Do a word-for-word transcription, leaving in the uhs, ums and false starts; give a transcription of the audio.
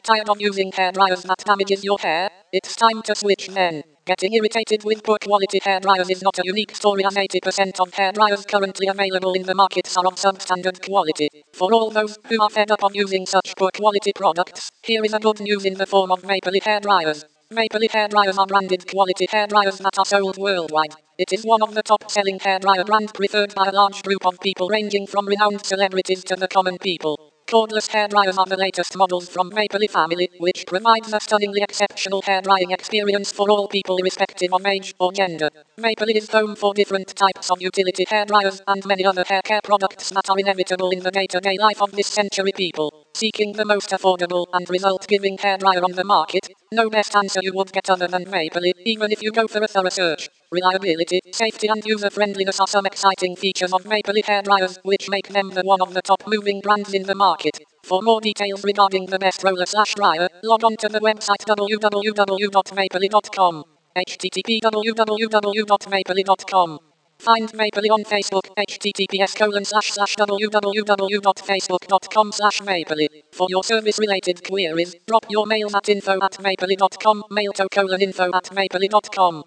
Tired of using hair dryers that damages your hair? It's time to switch then. Getting irritated with poor quality hair dryers is not a unique story, as eighty percent of hair dryers currently available in the market are of substandard quality. For all those who are fed up of using such poor quality products, here is a good news in the form of Mapley hair dryers. Mapley hair dryers are branded quality hair dryers that are sold worldwide. It is one of the top-selling hair dryer brands preferred by a large group of people, ranging from renowned celebrities to the common people. Cordless hair dryers are the latest models from Mapley family, which provides a stunningly exceptional hair drying experience for all people irrespective of age or gender. Mapley is home for different types of utility hair dryers and many other hair care products that are inevitable in the day-to-day life of this century people. Seeking the most affordable and result-giving hair dryer on the market? No best answer you would get other than Mapley, even if you go for a thorough search. Reliability, safety and user-friendliness are some exciting features of Mapley hair dryers, which make them the one of the top moving brands in the market. For more details regarding the best roller slash dryer, log on to the website w w w dot mapley dot com. h t t p w w w dot mapley dot com. Find Mapley on Facebook, https colon slash slash www dot facebook dot com slash Mapley. For your service related queries, drop your mails at info at mapley dot com, mail to colon info at mapley dot com.